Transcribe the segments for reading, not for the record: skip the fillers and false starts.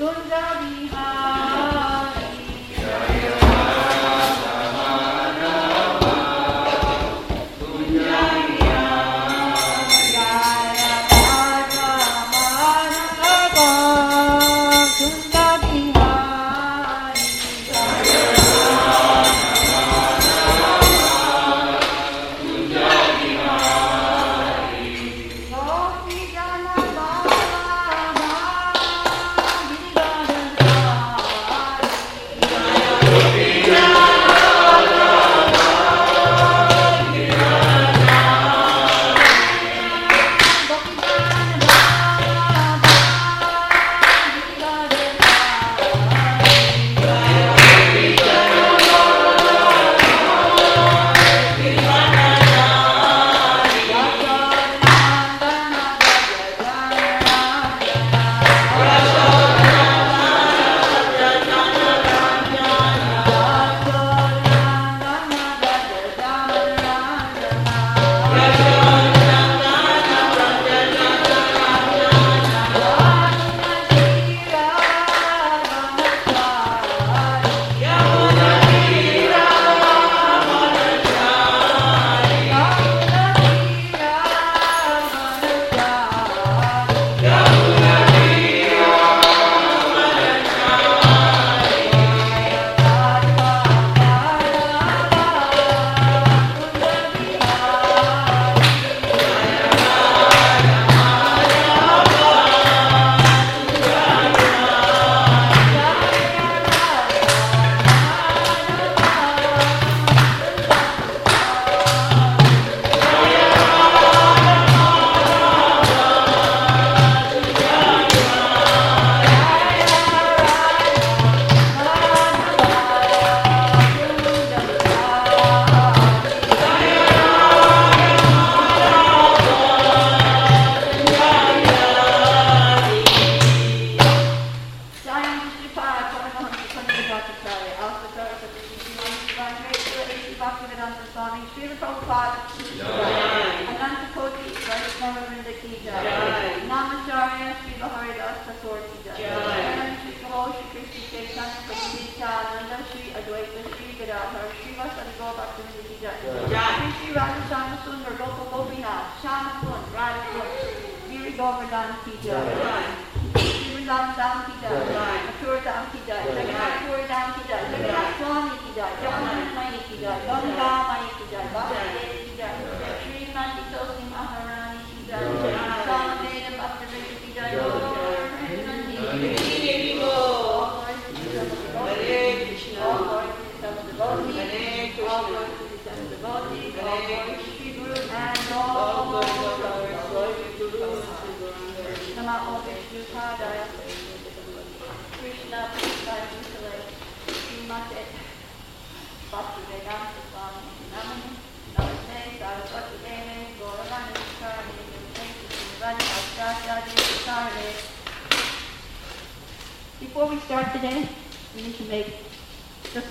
Before we start today, we need to make just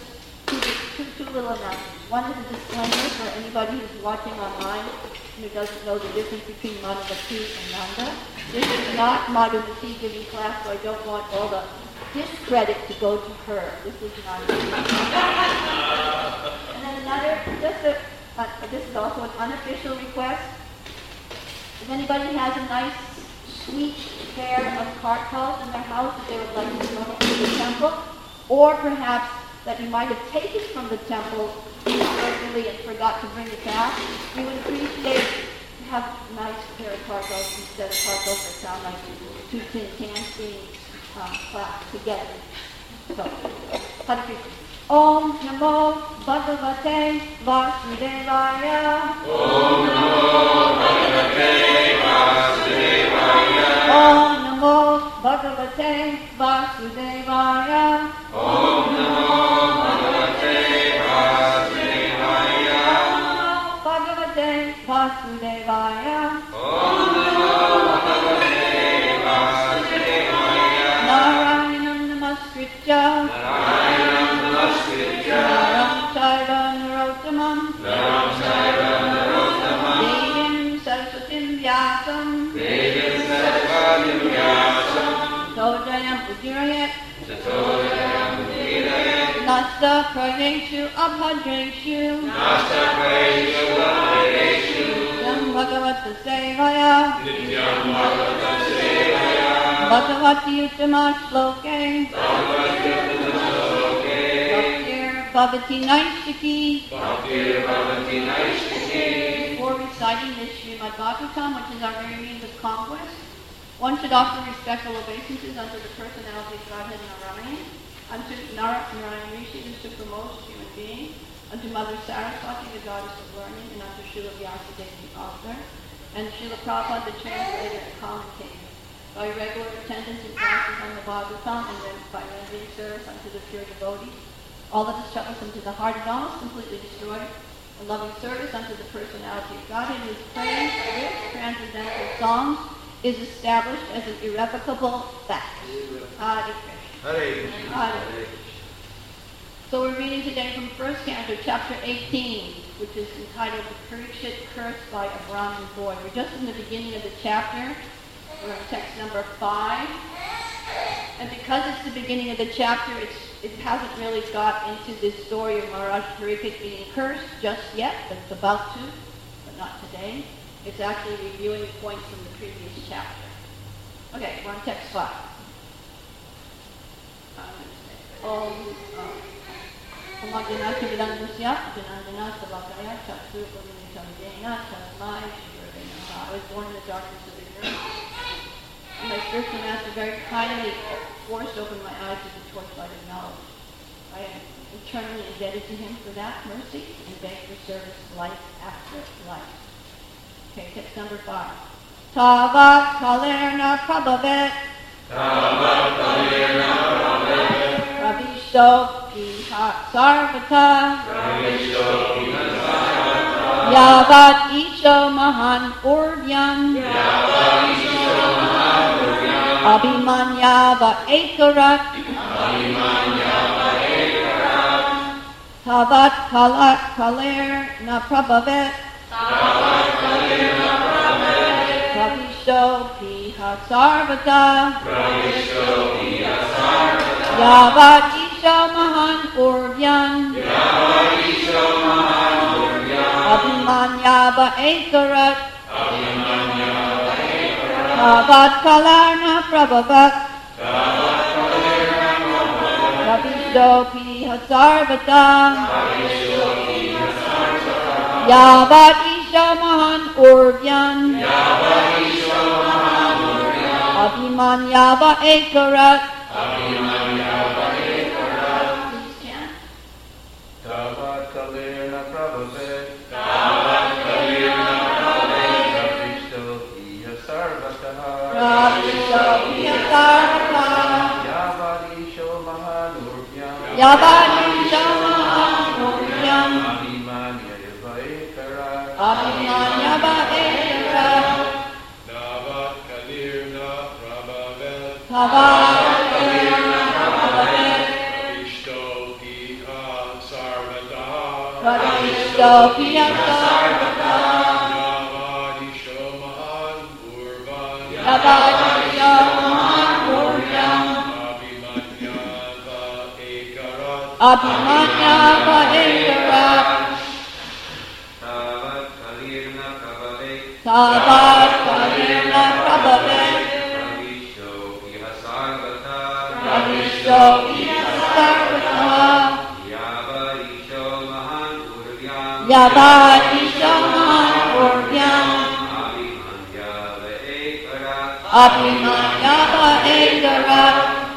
two little announcements. One is a disclaimer for anybody who's watching online who doesn't know the difference between Madhumati and Nanda. This is not Madhumati giving class, so I don't want all the discredit to go to her. This is not. And then another, this is also an unofficial request. If anybody has a nice, sweet pair of kartals in their house that they would like to donate to the temple, or perhaps that you might have taken from the temple inadvertently and forgot to bring it back, we would appreciate to have a nice pair of kartals instead of kartals that sound like two tin cans being clapped together. So, Hare Krishna. Om Namo Bhagavate Vasudevaya. Om Namo Bhagavate Vasudevaya. Om Namo Bhagavate Vasudevaya. Om Namo Bhagavate Vasudevaya. Om Namo Bhagavate Vasudevaya. Om Namo Bhagavate Vasudevaya. Narayanam Namaskritya. Narayanam Namaskritya. Naram Chaiva Narottamam. Naram Chaiva Narottamam. Devim Saraswatim Vyasam. Devim Saraswatim Vyasam. Sojayam Dirayat, Nasta Praneshu Abhadreshu, Yam Bhagavata Sevaya, Bhagavati Uttama Shloke, Bhaktir Bhavati Naishiki. Before reciting this Srimad Bhagavatam, which is our very means of conquest, one should offer respectful obeisances unto the personality of Godhead Narayan, unto Narayan Rishi, the supremest human being, unto Mother Saraswati, the goddess of learning, and unto Srila Vyasadeva, the author, and Srila Prabhupada, the translator and commentator. By regular attendance and classes on the Bhagavatam, and then by rendering service unto the pure devotees, all that is troublesome to the heart and all is completely destroyed. A loving service unto the personality of Godhead, whose praise, rich, transcendental songs, is established as an irrevocable fact. Hare Krishna. Hare. So we're reading today from 1st Canto, chapter 18, which is entitled The Parikshit Cursed by a Brahmin Boy. We're just in the beginning of the chapter. We're on text number 5. And because it's the beginning of the chapter, it hasn't really got into this story of Maharaj Parikshit being cursed just yet, but it's about to, but not today. It's actually reviewing points from the previous chapter. Okay, we're on text 5. Omagyanatha Vidangusya, Janandana Savakaya, Chatsu Purinitamidena, Tasmai, Shivardena. I was born in the darkness of ignorance. And my spiritual master very kindly forced open my eyes to the torchlight of knowledge. I am eternally indebted to him for that mercy and beg for service life after life. Okay, text number 5. Tavat kalerna prabhavet. Ravisho piha sarvata. Yavat isho mahan urdyam. Abhimanyava ekarat. Tavat kalerna prabhavet. Pravisho piha sarvata. Yavat isho mahan urdyam. Abhimanyava ekarat. Tavat kalarna prabhavat. Pravisho piha sarvata. Yavat isho mahan urdyam. Abhimanyava ekarat. Please chant. Tavat kalerna prabhavet. Pravisho piha sarvata. Pravisho piha sarvata. Yavat isho mahan urdyam. Yavat isho mahan urdyam. Abhimanyava ekarat. Abhimanyava ekarat. Tavat kalerna prabhavet. Tavat kalerna prabhavet. Pravisho piha sarvata. Pravisho piha sarvata. Yavat isho mahan urvan. Yavat isho mahan urdyam. Abhimanyava ekarat. Abhimanyava ekarat. Tavat kalerna prabhavet. Tavat kalerna prabhavet. Pravisho piha sarvata. Pravisho piha sarvata. Yavat isho mahan urvan. Yavat isho mahan urdyam. Abhimanyava ekarat. Abhimanyava ekarat.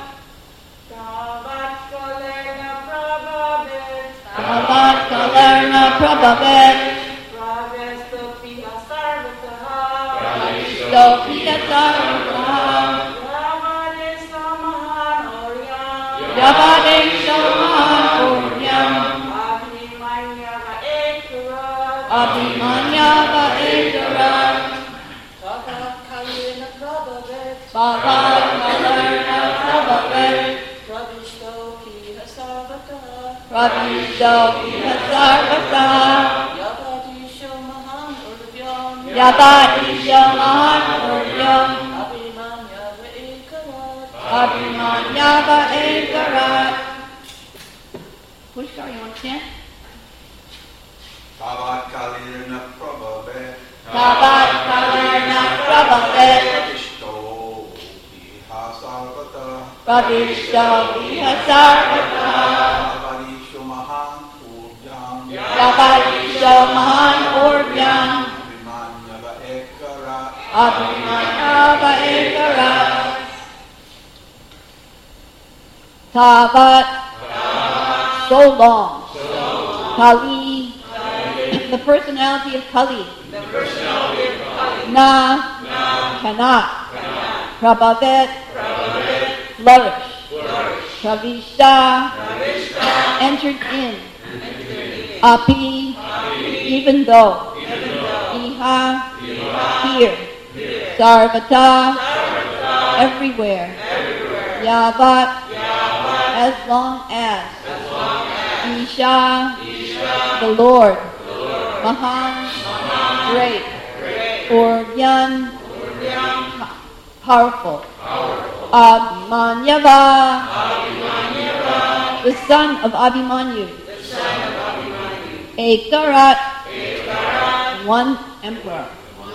Tavat kalerna prabhavet. Pravisho piha sarvata. Yavat isho mahan urdyam. Abhimanyava ekarat. Tavat kalerna prabhavet. Pravisho piha sarvata. Yavat isho mahan urdyam. Abhimanyava Ekarat. Pushkar, you want to chant? Tavat kalirna prabhavet. Tavat kalirna prabhavet. Pravishto iha sarvata. Pravishto iha sarvata. Avarisho mahan urjam. Yavarisho mahan urvyam. Abhimanyava ekarat. Abhimanyava Ekarat. Tavat. So long. Kali. The personality of Kali. Na. Cannot. Prabhavet. Flourish. Pravishta. Entered in. Api. Even though. Iha. Here. Sarvata. Everywhere. Yavat. As long as. Isha. The Lord. Mahan. Great. Uryan. Powerful. Abhimanyava. The son of Abhimanyu. Ekarat. One emperor.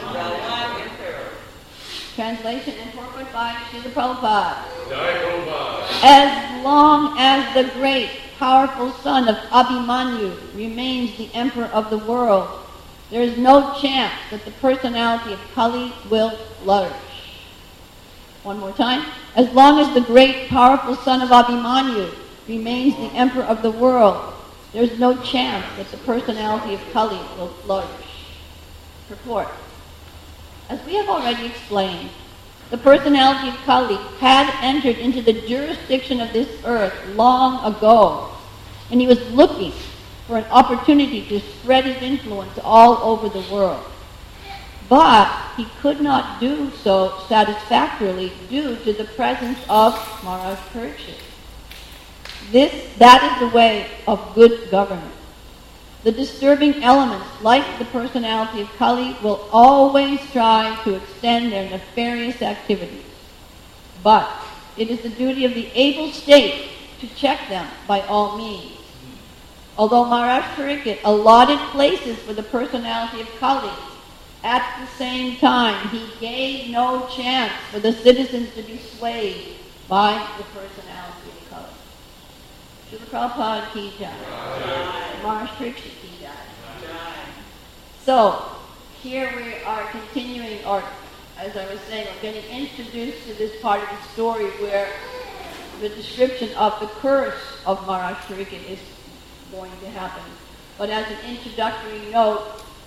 Translation and forward by Srila Prabhupada. As long as the great, powerful son of Abhimanyu remains the emperor of the world, there is no chance that the personality of Kali will flourish. One more time. As long as the great, powerful son of Abhimanyu remains the emperor of the world, there is no chance that the personality of Kali will flourish. Purport. As we have already explained, the personality of Kali had entered into the jurisdiction of this earth long ago, and he was looking for an opportunity to spread his influence all over the world. But he could not do so satisfactorily due to the presence of Maharaj Parikshit. That is the way of good government. The disturbing elements, like the personality of Kali, will always try to extend their nefarious activities. But it is the duty of the able state to check them by all means. Although Maharaj Parikshit allotted places for the personality of Kali, at the same time he gave no chance for the citizens to be swayed by the personality of Kali. Srila Prabhupada ki jai. Maharaj Parikshit ki jai. So, here we are continuing, or as I was saying, we're getting introduced to this part of the story where the description of the curse of Maharaj Parikshit is going to happen. But as an introductory note,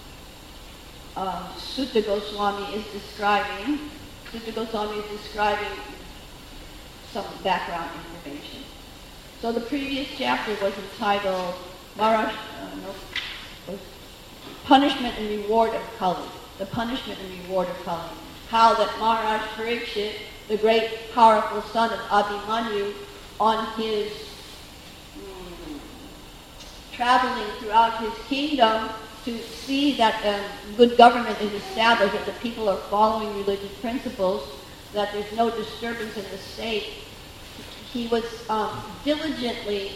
Sutta Goswami is describing some background information. So the previous chapter was entitled Punishment and Reward of Kali. The punishment and reward of Kali. How that Maharaj Parikshit, the great powerful son of Abhimanyu, on his traveling throughout his kingdom to see that good government is established, that the people are following religious principles, that there's no disturbance in the state. He was diligently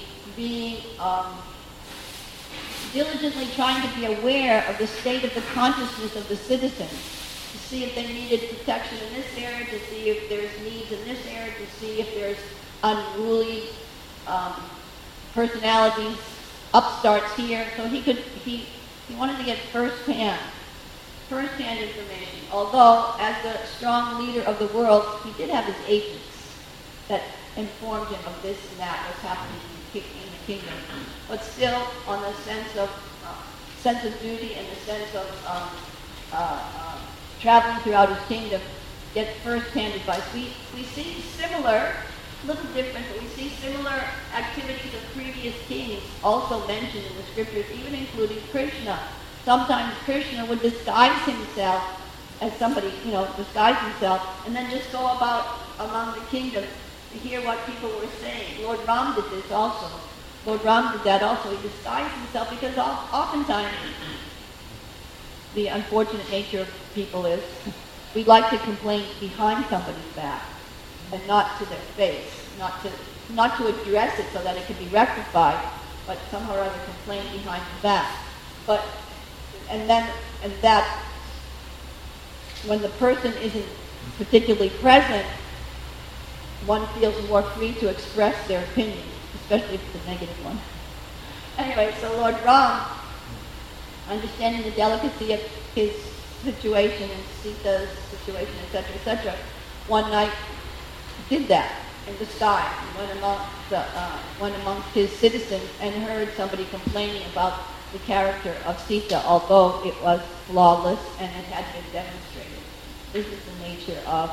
trying to be aware of the state of the consciousness of the citizens, to see if they needed protection in this area, to see if there's needs in this area, to see if there's unruly personalities, upstarts here. So he wanted to get first-hand information. Although, as the strong leader of the world, he did have his agents that informed him of this and that, what's happening in the kingdom. But still, on the sense of duty and the sense of traveling throughout his kingdom, get first-hand advice. We see similar, a little different, but we see similar activities of previous kings also mentioned in the scriptures, even including Krishna. Sometimes Krishna would disguise himself as somebody, disguise himself, and then just go about among the kingdom to hear what people were saying. Lord Ram did this also. Lord Ram did that also. He disguised himself because oftentimes the unfortunate nature of people is we like to complain behind somebody's back. and not to their face, not to address it so that it could be rectified, but somehow or other complain behind the back. And that when the person isn't particularly present, one feels more free to express their opinion, especially if it's a negative one. Anyway, so Lord Ram, understanding the delicacy of his situation and Sita's situation, etc., one night did that in disguise. He went amongst his citizens and heard somebody complaining about the character of Sita, although it was flawless and it had been demonstrated. This is the nature of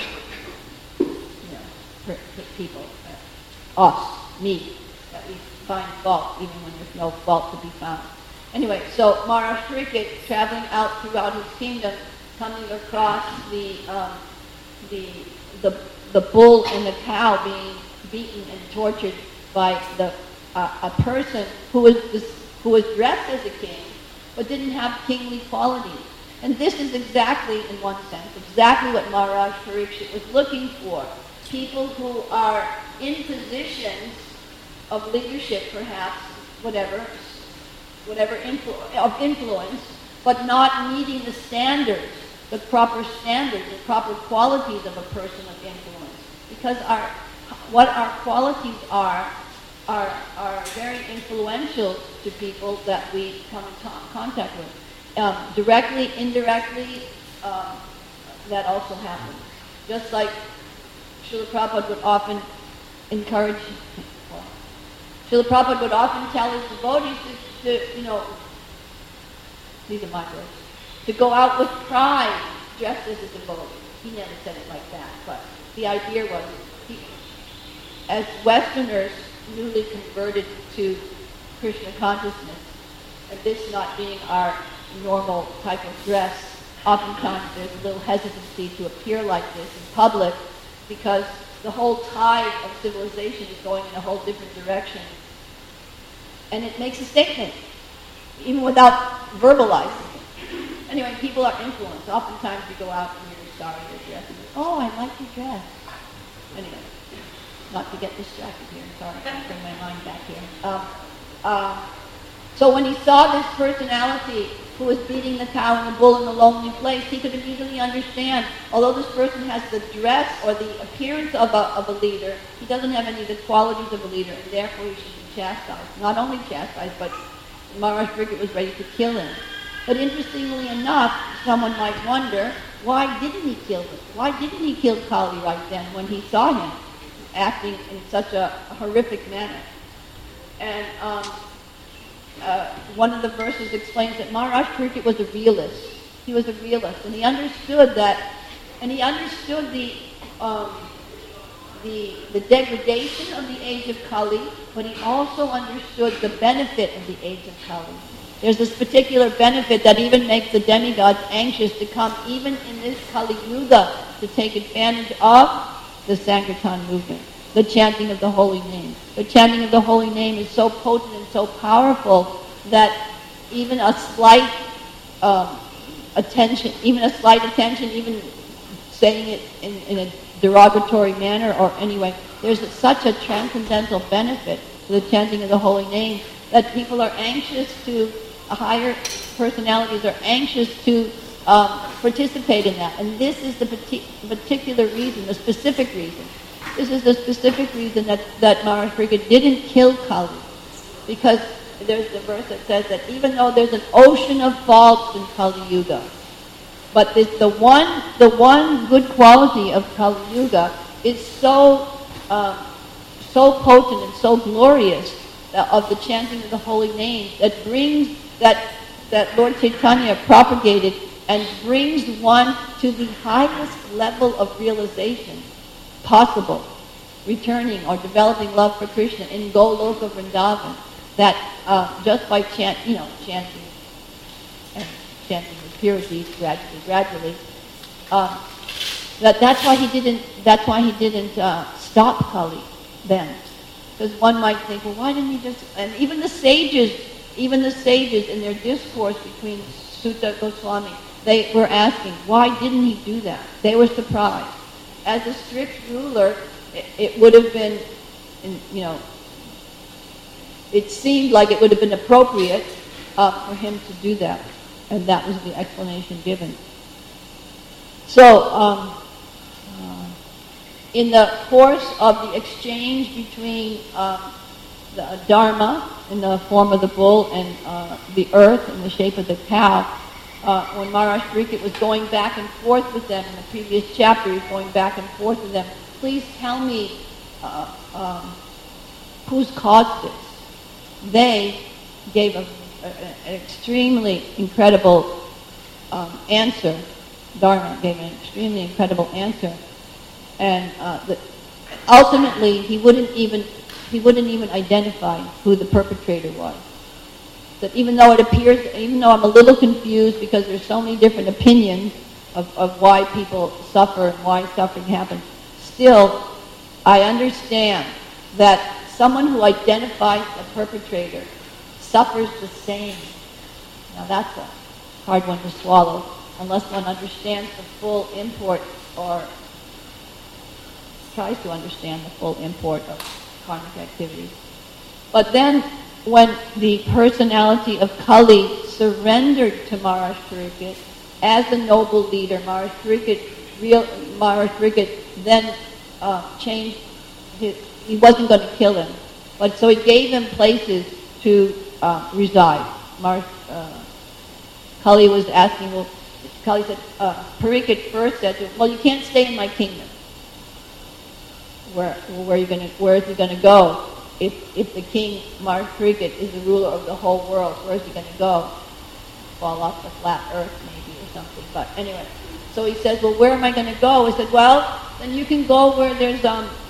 people, us, me, that we find fault even when there's no fault to be found. Anyway, so Maharaj Parikshit, traveling out throughout his kingdom, coming across the bull and the cow being beaten and tortured by a person who was dressed as a king, but didn't have kingly qualities. And this is exactly, in one sense, exactly what Maharaj Parikshit was looking for. People who are in positions of leadership, perhaps, whatever of influence, but not meeting the standards, the proper qualities of a person of influence. Because what our qualities are very influential to people that we come in contact with. Directly, indirectly, that also happens. Just like Srila Prabhupada would often encourage, Srila Prabhupada would often tell his devotees to these are my words, to go out with pride dressed as a devotee. He never said it like that, but the idea was, as Westerners newly converted to Krishna consciousness, and this not being our normal type of dress, oftentimes there's a little hesitancy to appear like this in public because the whole tide of civilization is going in a whole different direction. And it makes a statement, even without verbalizing it. Anyway, people are influenced. Oftentimes you go out and you're sorry you're dressed. Oh, I like your dress. Anyway, not to get distracted here. Sorry, I can't bring my mind back here. So when he saw this personality who was beating the cow and the bull in a lonely place, he could immediately understand, although this person has the dress or the appearance of a leader, he doesn't have any of the qualities of a leader, and therefore he should be chastised. Not only chastised, but Maharaj Parikshit was ready to kill him. But interestingly enough, someone might wonder, why didn't he kill him? Why didn't he kill Kali right then when he saw him acting in such a horrific manner? And one of the verses explains that Maharaj Parikshit was a realist. He was a realist, and he understood that, and he understood the degradation of the age of Kali, but he also understood the benefit of the age of Kali. There's this particular benefit that even makes the demigods anxious to come, even in this Kali Yuga, to take advantage of the Sankirtan movement, the chanting of the holy name. The chanting of the holy name is so potent and so powerful that even a slight attention, even saying it in a derogatory manner or anyway, there's such a transcendental benefit to the chanting of the holy name that people are anxious to, higher personalities are anxious to participate in that. And this is the particular reason, the specific reason. This is the specific reason that Maharaj Parikshit didn't kill Kali. Because there's the verse that says that even though there's an ocean of faults in Kali Yuga, but the one good quality of Kali Yuga is so potent and so glorious of the chanting of the holy name that brings that Lord Chaitanya propagated and brings one to the highest level of realization possible, returning or developing love for Krishna in Goloka Vrindavan. That just by chanting with purity gradually, that's why he didn't stop Kali then. Because one might think, well, why didn't he just? And even the sages in their discourse between Sutta Goswami, they were asking, why didn't he do that? They were surprised. as a strict ruler, it would have been, it seemed like it would have been appropriate for him to do that. And that was the explanation given. So, in the course of the exchange between the Dharma in the form of the bull and the earth in the shape of the cow, when Maharaj Pariksit was going back and forth with them in the previous chapter, he was going back and forth with them, please tell me who's caused this. They gave an extremely incredible answer. Dharma gave an extremely incredible answer. And ultimately, he wouldn't even identify who the perpetrator was. That even though I'm a little confused because there's so many different opinions of why people suffer and why suffering happens, still, I understand that someone who identifies a perpetrator suffers the same. Now that's a hard one to swallow unless one understands the full import or tries to understand the full import of karmic activities. But then when the personality of Kali surrendered to Maharaj Pariksit as the noble leader, Maharaj Pariksit then changed he wasn't going to kill him. But so he gave him places to reside. Kali was asking, Kali said, Pariksit first said to him, well, you can't stay in my kingdom. Where is he going to go? If the king, Maharaj Pariksit, is the ruler of the whole world, where is he going to go? Fall off the flat earth maybe or something. But anyway, so he says, well, where am I going to go? He said, well, then you can go where there's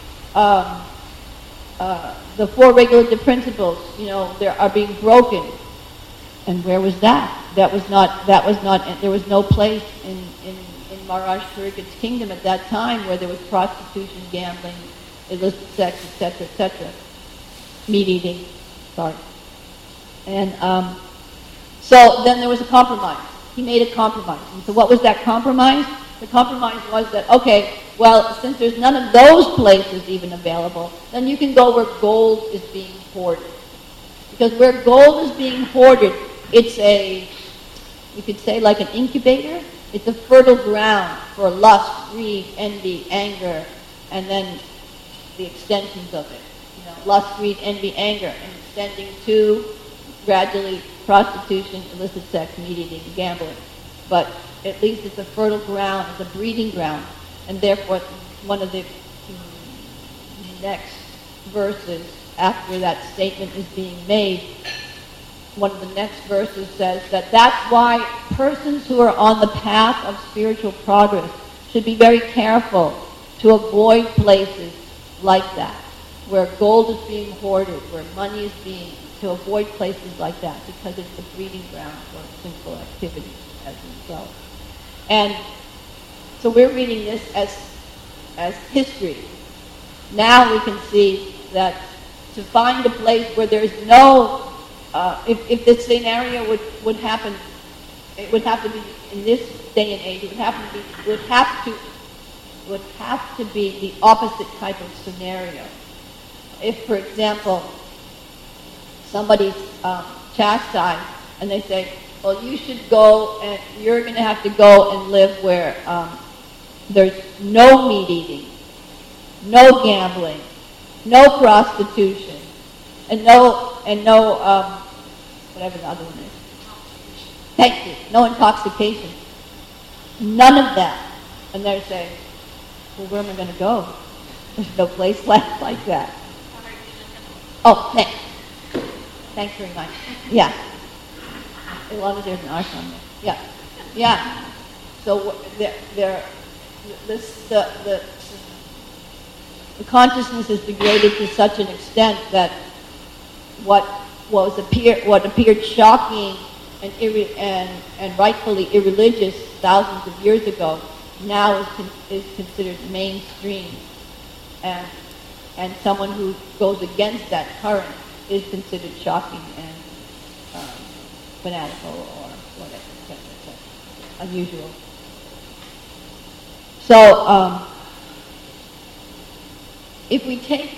the four regulative principles, they are being broken. And where was that? There was no place in Maharaj Parikit's kingdom at that time where there was prostitution, gambling, illicit sex, etc. Meat eating, sorry. And so then there was a compromise. He made a compromise. And so what was that compromise? The compromise was that, okay, well, since there's none of those places even available, then you can go where gold is being hoarded. Because where gold is being hoarded, it's you could say like an incubator. It's a fertile ground for lust, greed, envy, anger, and then the extensions of it. Lust, greed, envy, anger, and extending to gradually prostitution, illicit sex, meat eating, gambling. But at least it's a fertile ground, it's a breeding ground. And therefore, one of the next verses after that statement is being made, one of the next verses says that's why persons who are on the path of spiritual progress should be very careful to avoid places like that, where gold is being hoarded, where money is being, to avoid places like that, because it's the breeding ground for sinful activities as a result. And so we're reading this as history. Now we can see that to find a place where there's no, if this scenario would happen, it would have to be in this day and age. It would have to be the opposite type of scenario. If, for example, somebody's chastised and they say, well, you should go and you're going to have to go and live where there's no meat eating, no gambling, no prostitution, and no whatever the other one is. Thank you. No intoxication. None of that. And they're saying, well, where am I going to go? There's no place like that. Oh, thanks. Thanks very much. Yeah. As long as there's an ashram there. Yeah. Yeah. So the consciousness is degraded to such an extent that what appeared shocking and rightfully irreligious thousands of years ago now is considered mainstream, and someone who goes against that current is considered shocking and fanatical or whatever, unusual. So if we take,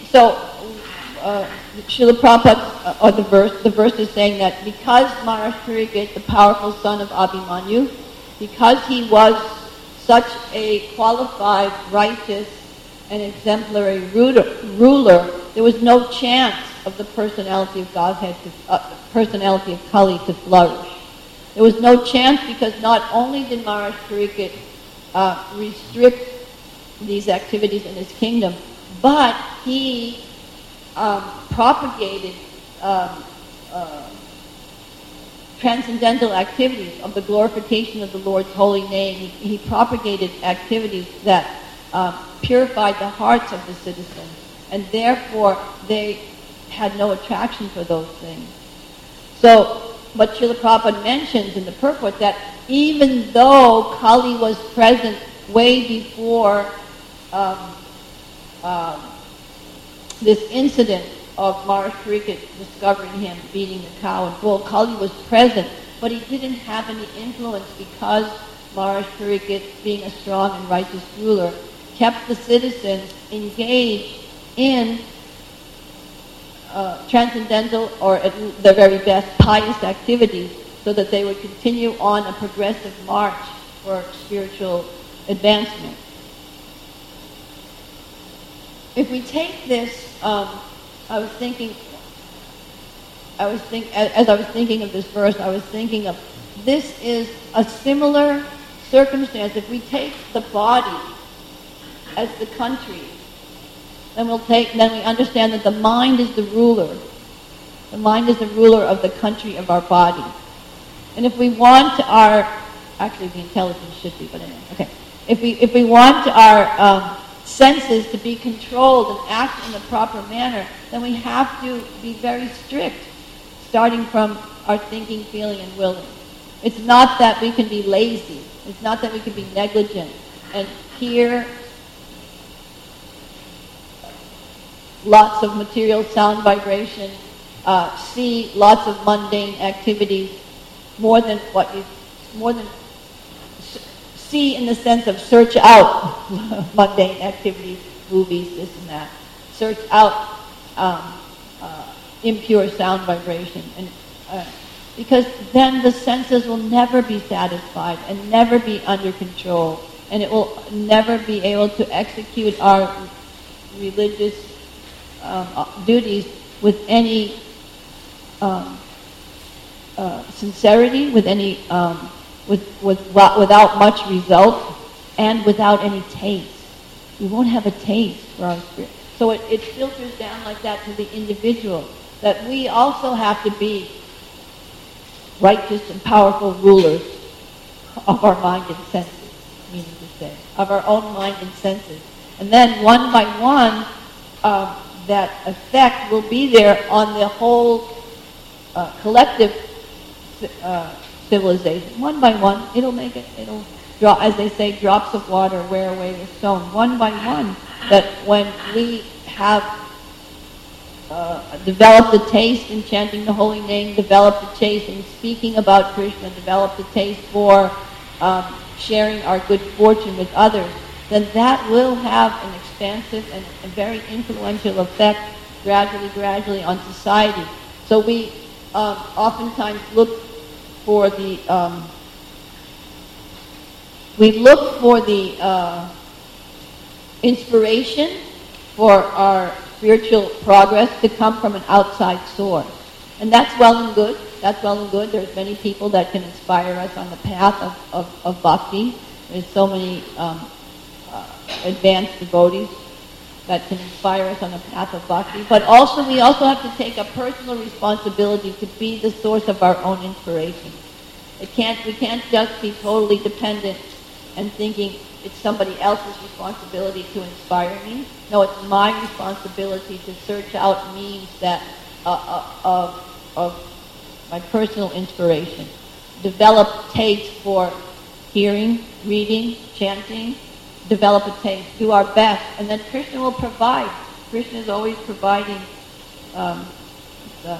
Srila Prabhupada, or the verse is saying that because Maharaj Parikshit, the powerful son of Abhimanyu, because he was such a qualified, righteous, and exemplary ruler, there was no chance of the personality of Godhead, personality of Kali to flourish. There was no chance because not only did Maharaj Parikshit restrict these activities in his kingdom, but he propagated transcendental activities of the glorification of the Lord's holy name. He propagated activities that purified the hearts of the citizens, and therefore they had no attraction for those things. So, but Srila Prabhupada mentions in the purport that even though Kali was present way before this incident of Maharaj Parikshit discovering him beating the cow and bull, Kali was present, but he didn't have any influence because Maharaj Parikshit, being a strong and righteous ruler, kept the citizens engaged in transcendental, or at the very best, pious activities, so that they would continue on a progressive march for spiritual advancement. If we take this, as I was thinking of this verse, I was thinking of, this is a similar circumstance. If we take the body as the country, then we understand that the mind is the ruler. The mind is the ruler of the country of our body. And if we want actually the intelligence should be, but anyway, okay. If we want our senses to be controlled and act in the proper manner, then we have to be very strict, starting from our thinking, feeling, and willing. It's not that we can be lazy. It's not that we can be negligent and hear lots of material sound vibration, see lots of mundane activities, more than see in the sense of search out mundane activities, movies, this and that. Search out impure sound vibration, and because then the senses will never be satisfied and never be under control, and it will never be able to execute our religious duties with any sincerity, with any without much result, and without any taste. We won't have a taste for our spirit. So it filters down like that to the individual, that we also have to be righteous and powerful rulers of our mind and senses, meaning to say, of our own mind and senses. And then one by one, that effect will be there on the whole collective civilization. One by one, it'll draw, as they say, drops of water wear away the stone. One by one, that when we have developed a taste in chanting the holy name, developed a taste in speaking about Krishna, developed a taste for sharing our good fortune with others, then that will have an expansive and a very influential effect gradually on society. So we oftentimes look for the inspiration for our spiritual progress to come from an outside source. And that's well and good. There's many people that can inspire us on the path of bhakti. There's so many advanced devotees that can inspire us on the path of bhakti. But also, we also have to take a personal responsibility to be the source of our own inspiration. We can't just be totally dependent and thinking it's somebody else's responsibility to inspire me. No, it's my responsibility to search out means that of my personal inspiration. Develop taste for hearing, reading, chanting. Develop a taste. Do our best, and then Krishna will provide. Krishna is always providing. The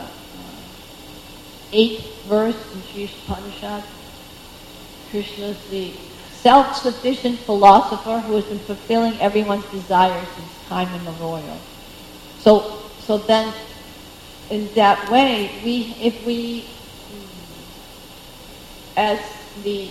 8th verse in Sri Upanishad. Krishna is the self-sufficient philosopher who has been fulfilling everyone's desires since time immemorial. So then, in that way, if we, as the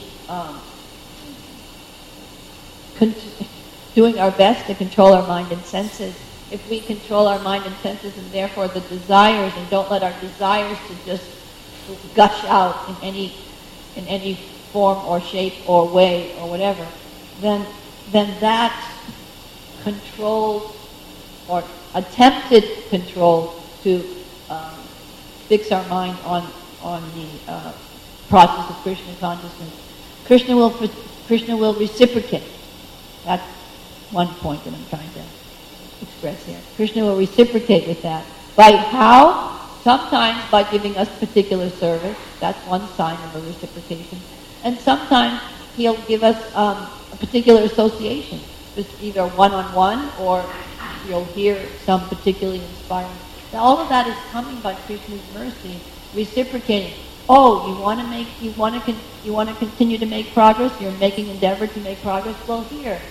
doing our best to control our mind and senses, if we control our mind and senses and therefore the desires, and don't let our desires to just gush out in any form or shape or way or whatever, then that control or attempted control to fix our mind on the process of Krishna consciousness, Krishna will reciprocate. That's one point that I'm trying to express here. Krishna will reciprocate with that. By how? Sometimes by giving us particular service. That's one sign of a reciprocation. And sometimes he'll give us a particular association. It's either one-on-one or you'll hear some particularly inspiring. Now, all of that is coming by Krishna's mercy, reciprocating. Oh, you want to continue to make progress? You're making endeavor to make progress? Well,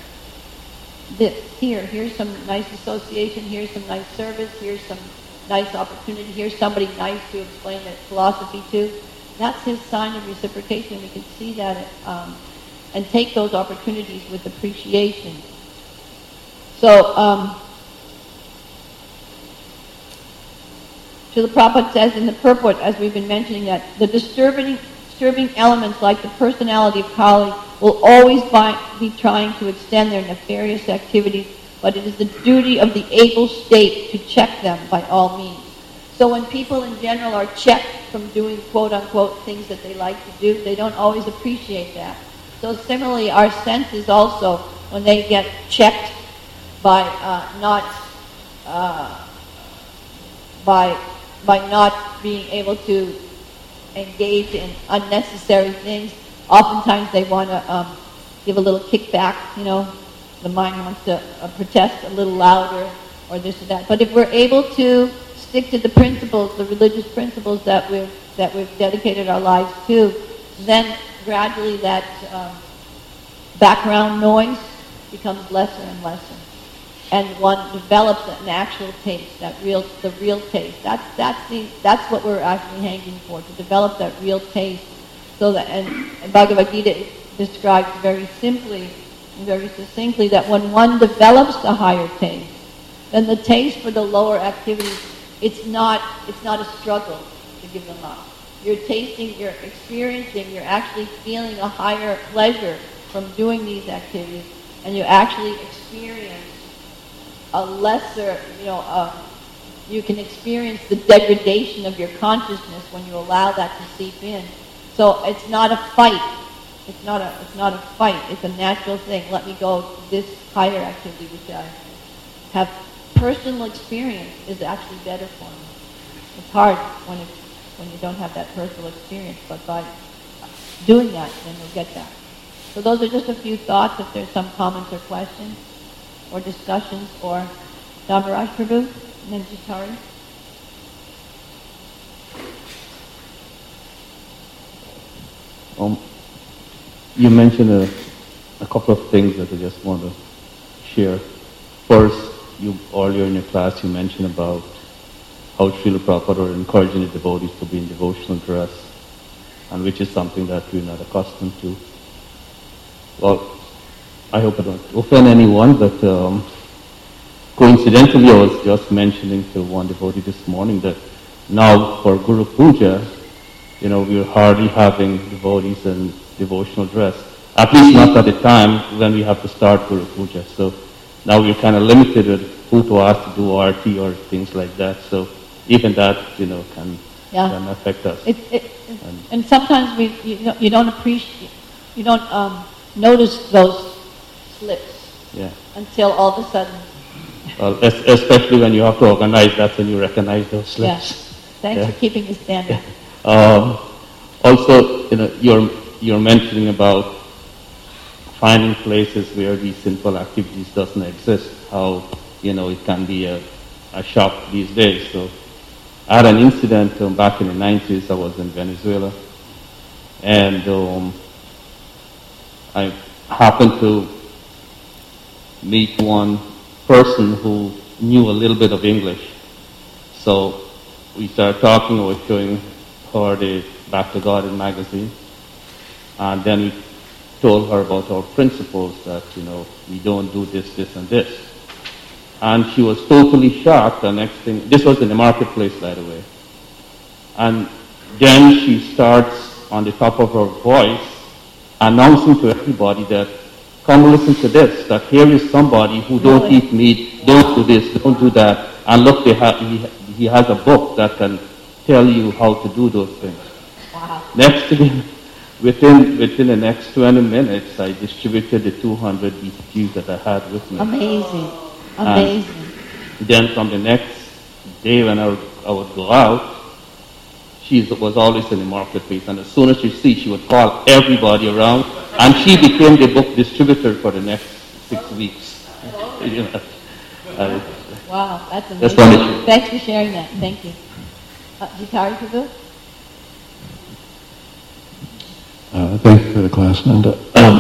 here's some nice association, here's some nice service, here's some nice opportunity, here's somebody nice to explain that philosophy to. That's his sign of reciprocation. We can see that and take those opportunities with appreciation. So, Srila Prabhupada says in the purport, as we've been mentioning, that the disturbing elements like the personality of Kali will always be trying to extend their nefarious activities, but it is the duty of the able state to check them by all means. So when people in general are checked from doing quote-unquote things that they like to do, they don't always appreciate that. So similarly, our senses also, when they get checked by not being able to engage in unnecessary things, oftentimes they want to give a little kickback, the mind wants to protest a little louder or this or that. But if we're able to stick to the principles, the religious principles that we've dedicated our lives to, then gradually that background noise becomes lesser and lesser. And one develops an actual taste, the real taste. That's what we're actually hanging for, to develop that real taste. So that, and Bhagavad Gita describes very simply and very succinctly that when one develops the higher taste, then the taste for the lower activities, it's not a struggle to give them up. You're tasting, you're experiencing, you're actually feeling a higher pleasure from doing these activities, and you actually experience a lesser, you can experience the degradation of your consciousness when you allow that to seep in. So it's not a fight. It's not a fight. It's a natural thing. Let me go to this higher activity, which I have personal experience is actually better for me. It's hard when you don't have that personal experience, but by doing that, then you'll get that. So those are just a few thoughts. If there's some comments or questions, or discussions, or Dhammaraj Prabhu, and then Jitari. You mentioned a couple of things that I just want to share. First, earlier in your class you mentioned about how Srila Prabhupada are encouraging the devotees to be in devotional dress, and which is something that we're not accustomed to. Well, I hope I don't offend anyone, but coincidentally I was just mentioning to one devotee this morning that now for Guru Puja, we're hardly having devotees in devotional dress. At least not at the time when we have to start Guru Puja. So now we're kind of limited with who to ask to do arti or things like that. So even that, can affect us. And sometimes you don't appreciate, you don't notice those slips until all of a sudden. Well, especially when you have to organize, that's when you recognize those slips. Thanks for keeping the standard. Also, you're mentioning about finding places where these sinful activities doesn't exist. How it can be a shock these days. So I had an incident back in the 90s. I was in Venezuela, and I happened to meet one person who knew a little bit of English. So we started talking. I was showing her the Back to Garden magazine. And then we told her about our principles that, we don't do this, this, and this. And she was totally shocked. The next thing, this was in the marketplace, by the way. And then she starts on the top of her voice announcing to everybody that, come listen to this, that here is somebody who don't eat meat, don't do this, don't do that. And look, he has a book that can tell you how to do those things. Wow. Next thing, within the next 20 minutes, I distributed the 200 BTGs that I had with me. Amazing. Amazing. And then from the next day when I would go out, she was always in the marketplace, and as soon as she would call everybody around, and she became the book distributor for the next 6 weeks. Wow, that's amazing. That's wonderful. Thanks for sharing that. Thank you. Jitari Prabhu? Thank you for the class, Nanda.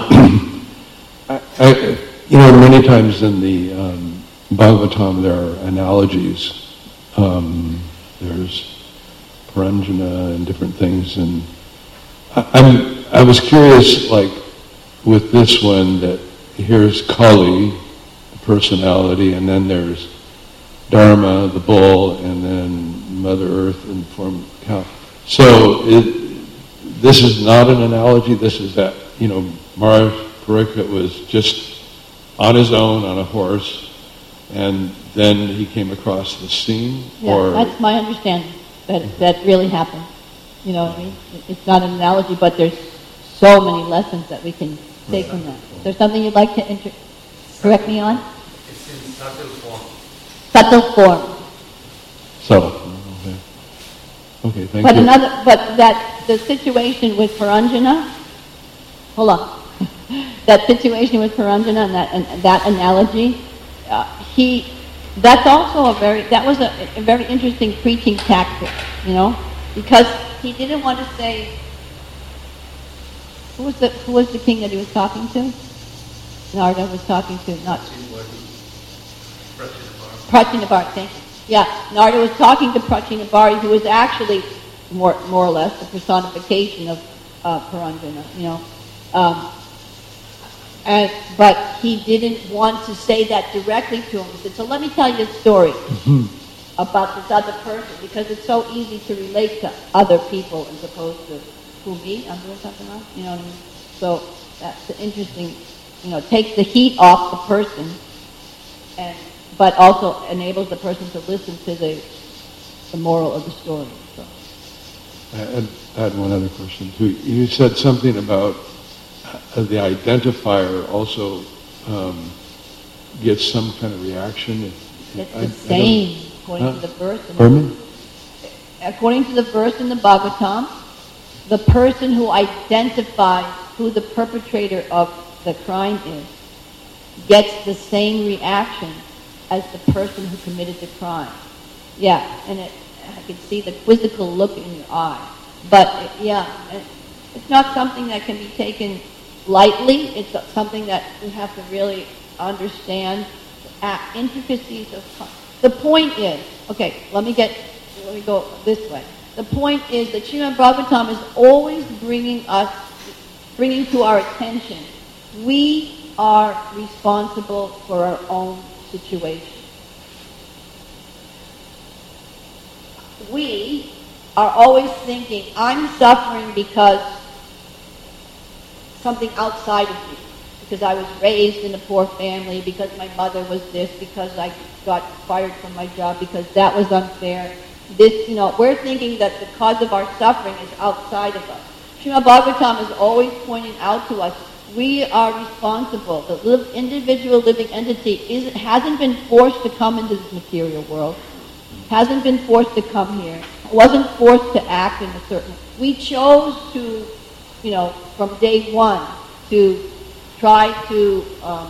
Many times in the Bhagavatam there are analogies. There's Paranjana and different things, and I was curious, like with this one, that here's Kali, the personality, and then there's Dharma, the bull, and then Mother Earth in the form of cow. So this is not an analogy. This is that Maharaj Pariksit was just on his own on a horse, and then he came across the scene. Yeah, that's my understanding. That really happened. You know what I mean? It's not an analogy, but there's so many lessons that we can take from that. Is there something you'd like to correct me on? It's in subtle form. Subtle form. Subtle. Okay, thank you. But the situation with Paranjana, hold on. That situation with Paranjana and that analogy, that's also that was a very interesting preaching tactic, because he didn't want to say, who was the king that he was talking to? Narada was talking to, not Prachinabhari, thank you. Yeah, Narada was talking to Prachinabhari, who was actually more or less the personification of Paranjana, but he didn't want to say that directly to him. He said, so let me tell you a story about this other person, because it's so easy to relate to other people as opposed to who me, I'm doing something wrong, you know what I mean? So that's interesting, takes the heat off the person, but also enables the person to listen to the moral of the story. So. I had one other question too. You said something about the identifier also gets some kind of reaction. It's the same, according to the verse. Pardon me? According to the verse in the Bhagavatam, the person who identifies who the perpetrator of the crime is gets the same reaction as the person who committed the crime. Yeah, and I could see the quizzical look in your eye. But, it's not something that can be taken lightly. It's something that you have to really understand the intricacies of crime. The point is, let me go this way. The point is that Srimad Bhagavatam is always bringing to our attention, we are responsible for our own situation. We are always thinking, I'm suffering because something outside of me, because I was raised in a poor family, because my mother was this, because I got fired from my job, because that was unfair. We're thinking that the cause of our suffering is outside of us. Srimad Bhagavatam is always pointing out to us, we are responsible. The individual living entity hasn't been forced to come into this material world, hasn't been forced to come here, wasn't forced to act in a certain way. We chose to, from day one, to try to,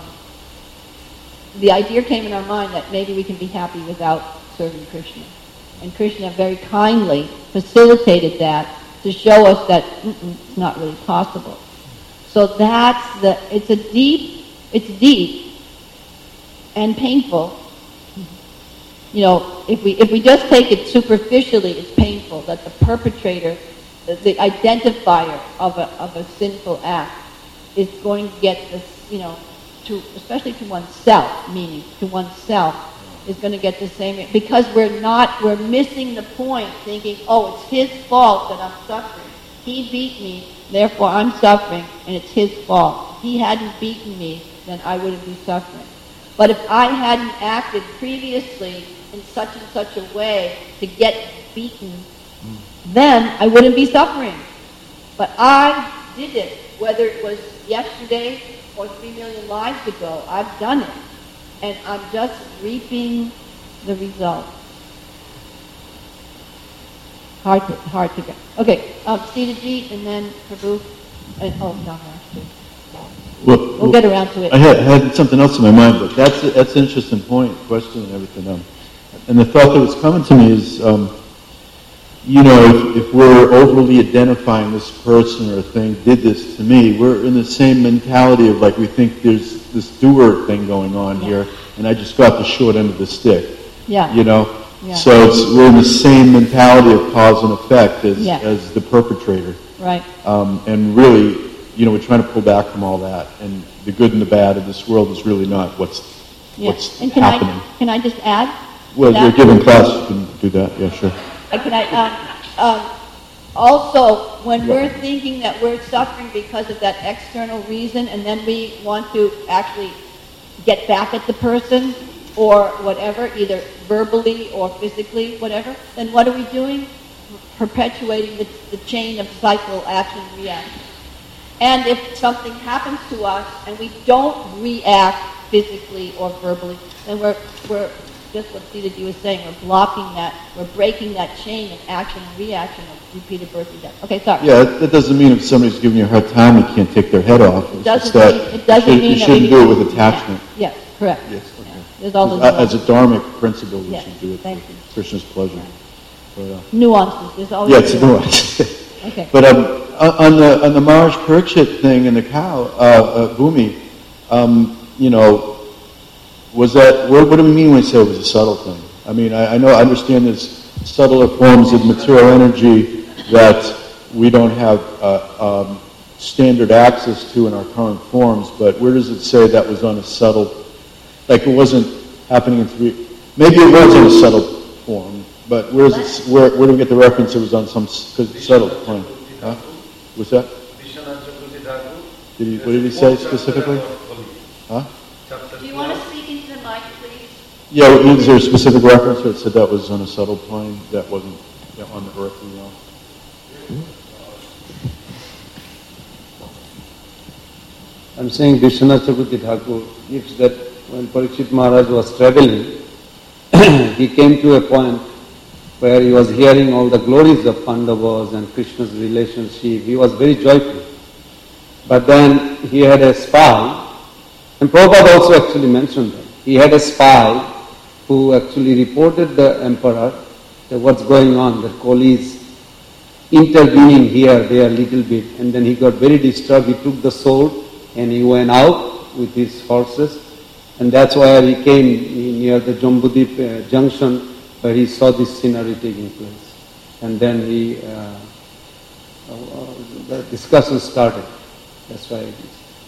the idea came in our mind that maybe we can be happy without serving Krishna. And Krishna very kindly facilitated that to show us that it's not really possible. So it's deep and painful. You know, if we just take it superficially, it's painful that the perpetrator, the identifier of a sinful act, is going to get this, you know, especially to oneself, meaning to oneself, is going to get the same, because we're missing the point, thinking, oh, it's his fault that I'm suffering. He beat me, therefore I'm suffering, and it's his fault. If he hadn't beaten me, then I wouldn't be suffering. But if I hadn't acted previously in such and such a way to get beaten, then I wouldn't be suffering. But I did it, whether it was yesterday or 3 million lives ago. I've done it. And I'm just reaping the results. Hard to get. Okay, Sitaji, and then Prabhu, and Dharma. We'll get around to it. I had something else in my mind, but that's an interesting point, question and everything. And the thought that was coming to me is, you know, if we're overly identifying this person or thing did this to me, we're in the same mentality of like we think there's this doer thing going on here, and I just got the short end of the stick. Yeah. You know? Yeah. So we're in the same mentality of cause and effect as the perpetrator. Right. And really, you know, we're trying to pull back from all that, and the good and the bad of this world is really not what's and happening. Can I just add? Well, you're giving class, you can do that. Yeah, sure. Also, when we're thinking that we're suffering because of that external reason, and then we want to actually get back at the person or whatever, either verbally or physically, whatever, then what are we doing? Perpetuating the chain of cycle, action, reaction. And if something happens to us and we don't react physically or verbally, then we're just what Sitaji was saying, we're blocking that, we're breaking that chain of action and reaction of repeated birth and death. Okay, sorry. Yeah, that doesn't mean if somebody's giving you a hard time, you can't take their head off. It doesn't mean you shouldn't do it with attachment. Yes, correct. Yes, okay. Yeah. There's all those As a dharmic principle, we should do it thank for you. Krishna's pleasure. Yeah. But, nuances. There's always yeah, it's a nuance. Okay. But on the Maharaj Parikshit thing and the cow, Bhumi, you know, was that, what do we mean when we say it was a subtle thing? I mean, I understand there's subtler forms of material energy that we don't have standard access to in our current forms, but where does it say that was on a subtle, like it wasn't happening in three, maybe it was in a subtle form, but where do we get the reference it was on some subtle plane? Huh? What's that? What did he say specifically? Huh? Do you want to speak into the mic, please? Yeah, is there a specific reference that said that was on a subtle plane, that wasn't on the earthly realm? I'm saying Vishwanath Chakravarti Thakur gives that when Parikshit Maharaj was traveling, he came to a point where he was hearing all the glories of Pandavas and Krishna's relationship. He was very joyful. But then he had a spy, and Prabhupada also actually mentioned that. He had a spy who actually reported the emperor that what's going on, that Kali is intervening here, there a little bit, and then he got very disturbed. He took the sword and he went out with his horses, and that's why he came near the Jambudip junction where he saw this scenery taking place. And then the discussion started. That's why it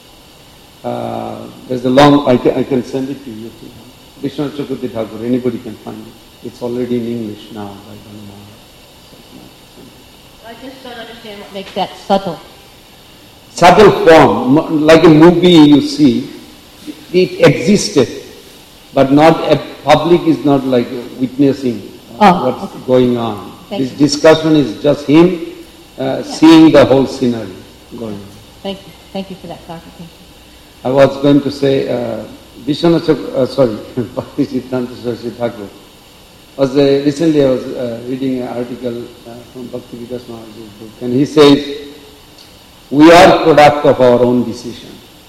is. There's a long, I can send it to you. Vishwanath Chakravarti Thakur, anybody can find it. It's already in English now. I just don't understand what makes that subtle. Subtle form, like a movie you see, it existed, but not a public is not like witnessing what's going on. This discussion is just him seeing the whole scenery going on. Thank you for that clarification. I was going to say, Vishwanath Bhaktisiddhanta Saraswati Thakur. Recently I was reading an article from Bhakti Vikas Maharaj's book, and he says, we are product of our own decision.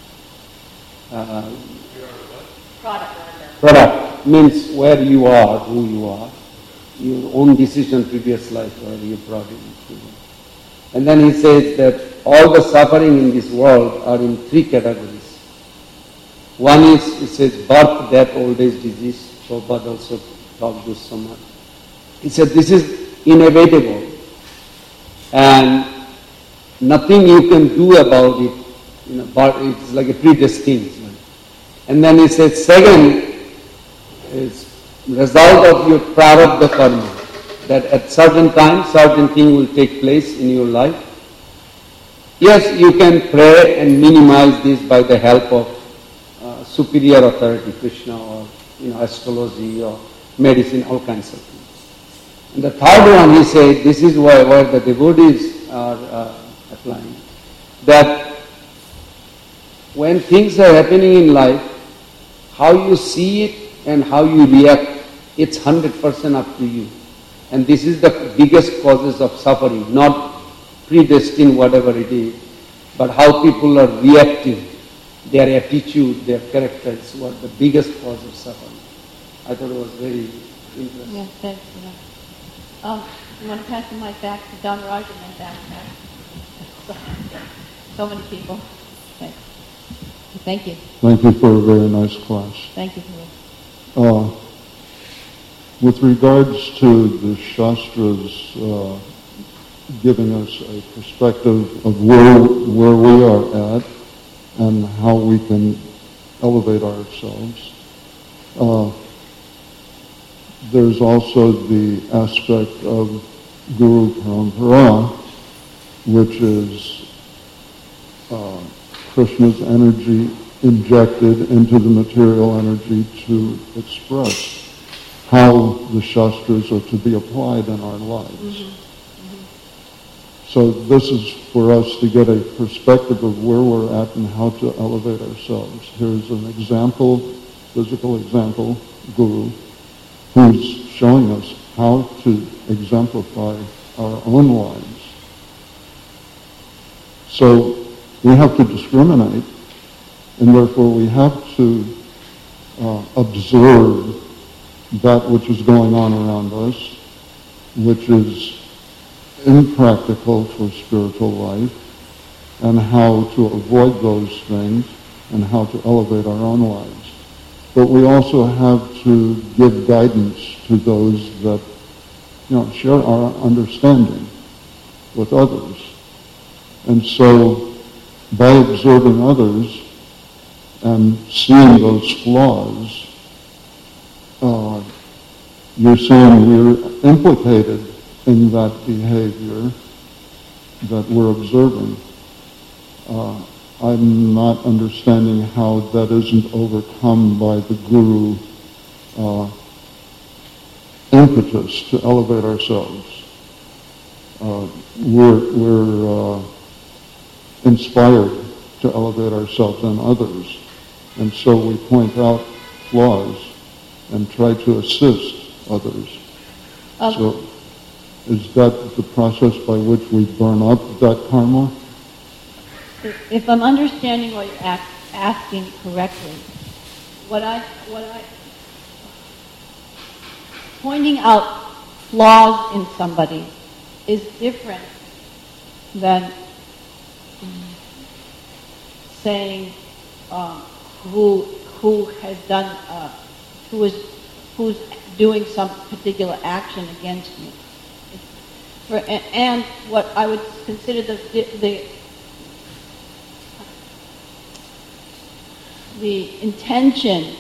Product means where you are, who you are, your own decision, previous life, where you brought it into. And then he says that all the suffering in this world are in three categories. One is, he says, birth, death, old age, disease. Prabhupada also talked this so much. He said this is inevitable and nothing you can do about it. But it's like a predestined. And then he says, second is result of your prarabdha karma, that at certain time, certain thing will take place in your life. Yes, you can pray and minimize this by the help of superior authority, Krishna or astrology or medicine, all kinds of things. And the third one, he said, this is where the devotees are applying, that when things are happening in life, how you see it and how you react, it's 100% up to you. And this is the biggest causes of suffering, not predestined whatever it is, but how people are reacting, their attitude, their character is what the biggest cause of suffering. I thought it was very interesting. Yes, thanks. You want to pass the mic back to Dhammaraj and then back. So many people. Thanks. Thank you. Thank you for a very nice class. Thank you for this. With regards to the Shastras giving us a perspective of where we are at and how we can elevate ourselves, there's also the aspect of Guru Parampara, which is Krishna's energy injected into the material energy to express how the Shastras are to be applied in our lives. Mm-hmm. Mm-hmm. So this is for us to get a perspective of where we're at and how to elevate ourselves. Here's an example, physical example, Guru, who's showing us how to exemplify our own lives. So we have to discriminate, and therefore we have to observe that which is going on around us, which is impractical for spiritual life, and how to avoid those things, and how to elevate our own lives. But we also have to give guidance to those that, share our understanding with others. And so, by observing others and seeing those flaws, you're saying we're implicated in that behavior that we're observing. I'm not understanding how that isn't overcome by the Guru impetus to elevate ourselves. We're inspired to elevate ourselves and others, and so we point out flaws and try to assist others. So is that the process by which we burn up that karma? If I'm understanding what you're asking correctly, pointing out flaws in somebody is different than saying who has done who's doing some particular action against me. And what I would consider the intention,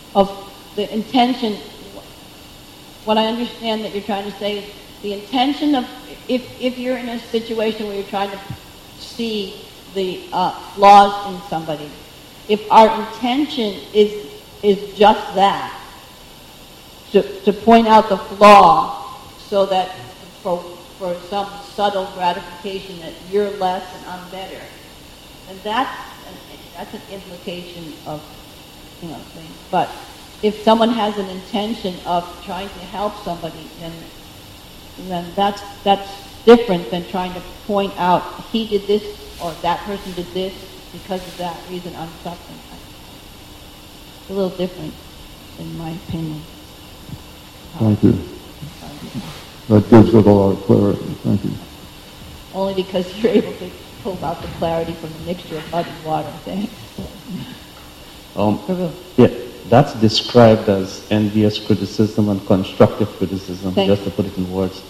what I understand that you're trying to say is the intention of, if you're in a situation where you're trying to see the flaws in somebody, if our intention is just that, to point out the flaw so that for some subtle gratification that you're less and I'm better, and that's an implication of things. But if someone has an intention of trying to help somebody, then that's different than trying to point out he did this or that person did this because of that reason I'm suffering. It's a little different, in my opinion. Thank you. That gives it a lot of clarity. Thank you. only because you're able to pull out the clarity from the mixture of mud and water. Thanks. Prabhu. Yeah, that's described as envious criticism and constructive criticism, Thank just you. to put it in words.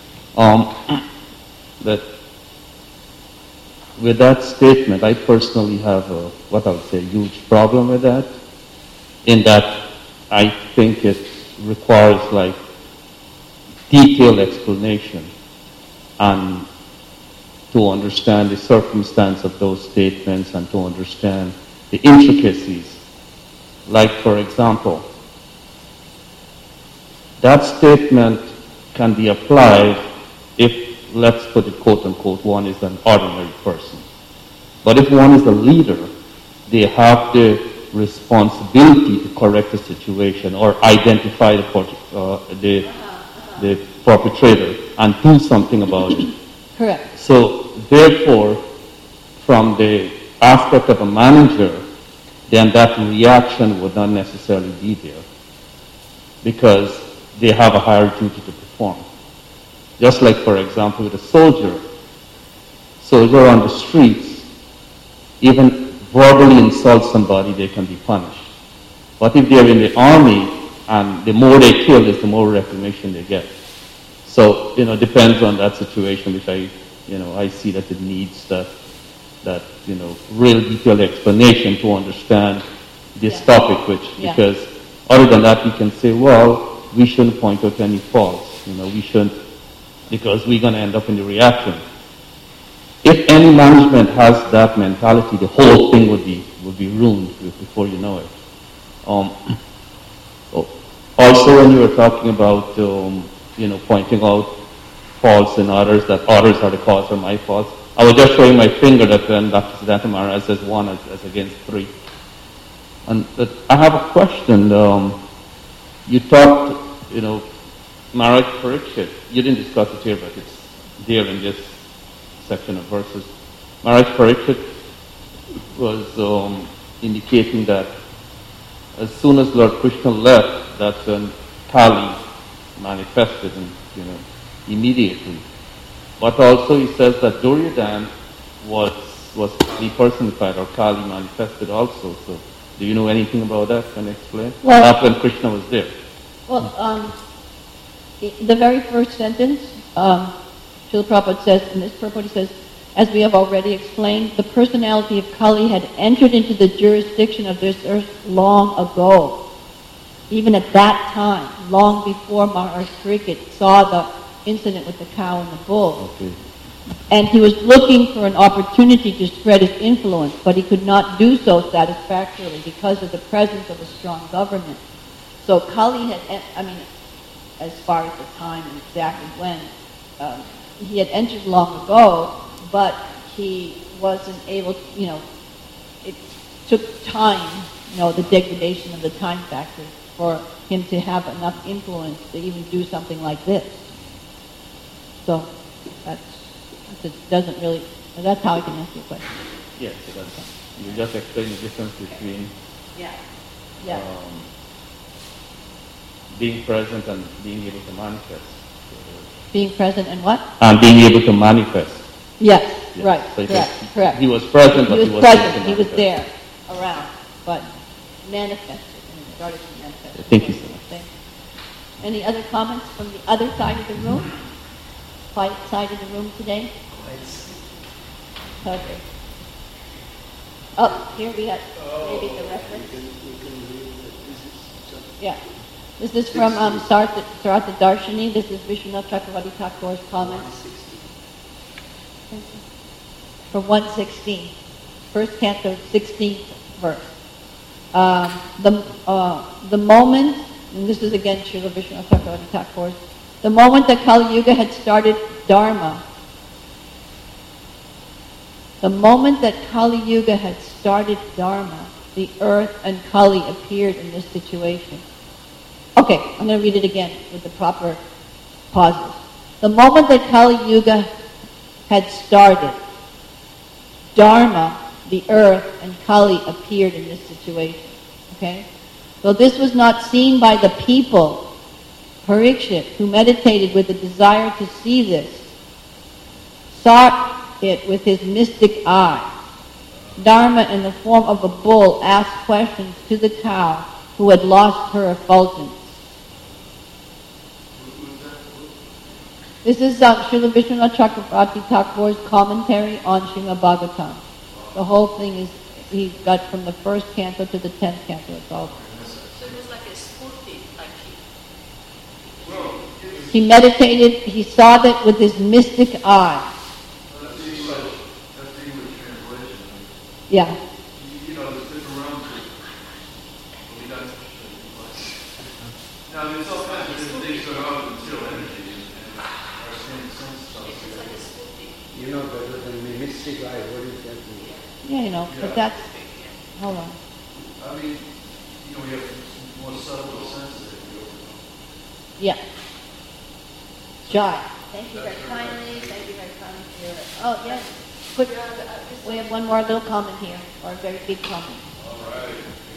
That with that statement, I personally have what I would say, a huge problem with that, in that I think it requires like detailed explanation and to understand the circumstance of those statements and to understand the intricacies. Like, for example, that statement can be applied if, let's put it quote unquote, one is an ordinary person. But if one is a leader, they have the responsibility to correct the situation or identify the perpetrator and do something about it. Correct. So, therefore, from the aspect of a manager, then that reaction would not necessarily be there because they have a higher duty to perform. Just like, for example, with a soldier on the streets, even verbally insult somebody, they can be punished. But if they're in the army, and the more they kill is the more recognition they get. So, depends on that situation, which I see that it needs that real detailed explanation to understand this topic, because other than that, we can say, well, we shouldn't point out any faults, we shouldn't, because we're going to end up in the reaction. If any management has that mentality, the whole thing would be ruined before you know it. Also, when you were talking about, pointing out faults in others, that others are the cause of my faults, I was just showing my finger that when Dr. Siddhartha Maharaj says 1 as against 3. And I have a question. You talked, Maharaj Parikshit, you didn't discuss it here, but it's there in this section of verses. Maharaj Parikshit was indicating that as soon as Lord Krishna left, that's when Kali manifested, immediately. But also he says that Duryodhana was Kali personified, or Kali manifested also. So, do you know anything about that? Can you explain? Well, that's when Krishna was there. Well, the very first sentence, Srila Prabhupada says, in this purport he says, as we have already explained, the personality of Kali had entered into the jurisdiction of this earth long ago. Even at that time, long before Maharaj Parikshit saw the incident with the cow and the bull. Okay. And he was looking for an opportunity to spread his influence, but he could not do so satisfactorily because of the presence of a strong government. So Kali had, as far as the time and exactly when, he had entered long ago, but he wasn't able to, it took time, the degradation of the time factor for him to have enough influence to even do something like this. So that's how I can answer your question. Yes, so that's, you just explain the difference between being present and being able to manifest. Being present and what? And being able to manifest. Yes, right, So correct. He was present, but he was present, he was there, around, but manifested, and started to manifest. Thank you so much. Thank you. Any other comments from the other side of the room? Quiet side of the room today? Okay. Oh, here we have maybe the reference. Yeah. This is from Sarata Darshini. This is Vishwanath Chakravarti Thakur's comments. From 116, first canto, 16th verse. The moment, and this is again Srila Vishwanath Chakravarti Thakur's, the moment that Kali Yuga had started Dharma, the moment that Kali Yuga had started Dharma, the earth and Kali appeared in this situation. Okay, I'm going to read it again with the proper pauses. The moment that Kali Yuga had started, Dharma, the earth, and Kali appeared in this situation. Okay? So this was not seen by the people, Parikshit, who meditated with a desire to see this. sought it with his mystic eye. Dharma, in the form of a bull, asked questions to the cow who had lost her effulgence. This is Srila Vishwanath Chakravarti Thakur's commentary on Srimad Bhagavatam. The whole thing is, he got from the first canto to the 10th canto. It's all. So it was like a spurti, He meditated, he saw that with his mystic eye. That's the English translation. Yeah. You know, there's different realms of now, there's all kinds of different things going on with material energy and our sense stuff. It's like a spurti. You know better than me, mystic eye, what is that mean? Yeah, you know, but that's, hold on. I mean, you know, we have more subtle senses that we overcome. Yeah. Jai. Thank you very kindly. Thank you very kindly. Oh, yes. Quick. We have one more little comment here, or a very big comment. All right.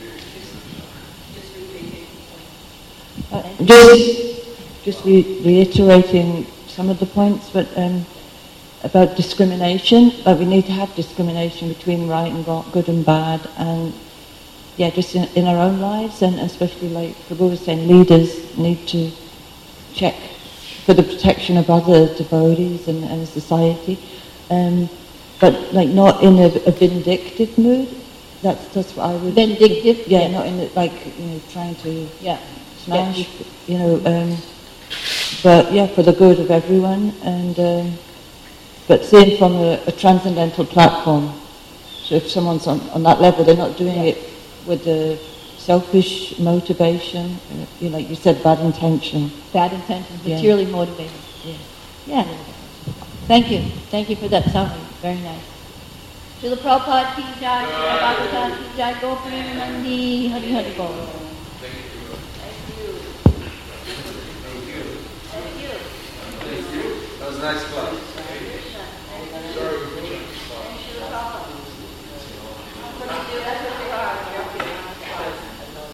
Just reiterating some of the points, but about discrimination. We need to have discrimination between right and wrong, good and bad, and yeah, just in our own lives, and especially like Prabhu was saying, leaders need to check for the protection of other devotees and society, but like not in a vindictive mood. That's what I would. Vindictive? Yeah, not in the, like, you know, trying to smash, you know, but yeah, for the good of everyone, and but seeing from a transcendental platform. So if someone's on that level, they're not doing it with the selfish motivation, you know, like you said, bad intention. Bad intentions, materially motivated. Yeah. Thank you. Thank you for that summary. Very nice. Srila Prabhupada ki jai, Srila Bhagavatam ki jai, Go Premanandi, Hari Hari Bol. That was a nice class. Sorry.